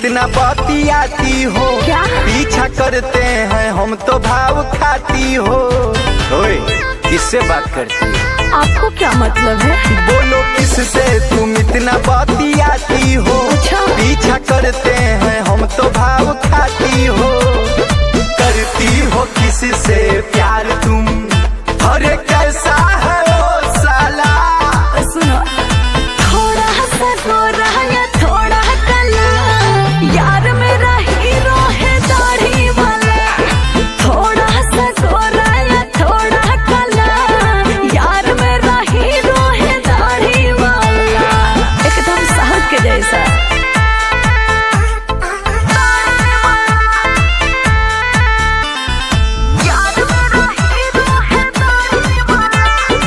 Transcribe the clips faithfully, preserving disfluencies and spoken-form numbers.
इतना बतियाती हो। क्या? पीछा करते हैं हम तो भाव खाती हो। ओए किससे बात करती है? आपको क्या मतलब है? बोलो किससे तुम इतना बतियाती हो। अच्छा। पीछा करते हैं हम तो भाव खाती हो। करती हो किससे प्यार तुम? अरे कैसा है वो साला? सुनो, थोड़ा सा गोरा या थोड़ा काला, यार मेरा हीरो है दाढ़ी वाला। थोड़ा सा गोरा या थोड़ा काला, यार मेरा हीरो है दाढ़ी वाला। एकदम साहब के जैसा। यार मेरा हीरो है दाढ़ी वाला।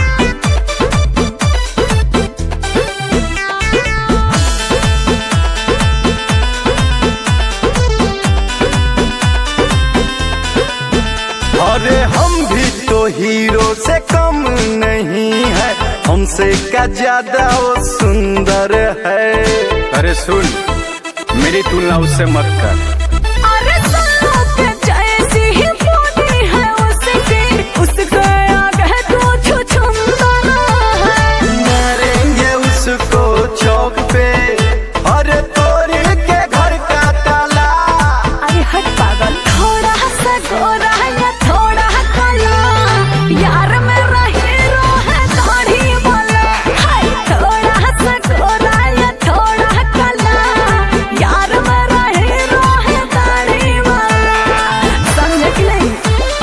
अरे हम भी तो हीरो से कम नहीं है, हमसे क्या ज्यादा वो सुंदर है। अरे सुन, मेरी तुलना उससे मत कर। अरे सालों के जैसी ही बॉडी है उसकी, उसके आगे तो छुछुंदर है। मारेंगे उसको चौक पे, अरे तोड़ के घर का ताला। अरे हट पागल। थोड़ा सा गोरा या थोड़ा काला, यार मेरा हीरो है दाढ़ी वाला। हाय, थोड़ा सा गोरा या थोड़ा काला, यार मेरा हीरो है दाढ़ी वाला। समझे कि नहीं?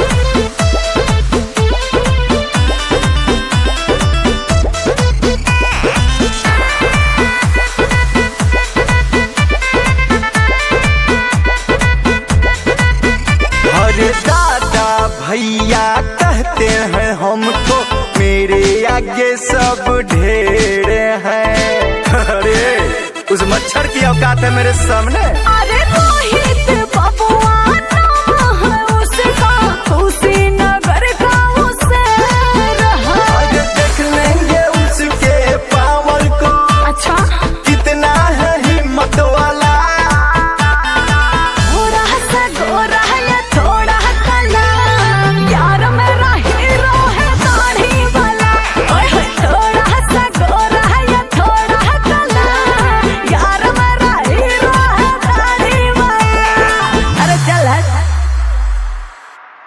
अरे दादा भैया कहते हैं हमको, मेरे आगे सब ढेर हैं। अरे उस मच्छर की औकात है मेरे सामने। अरे रोही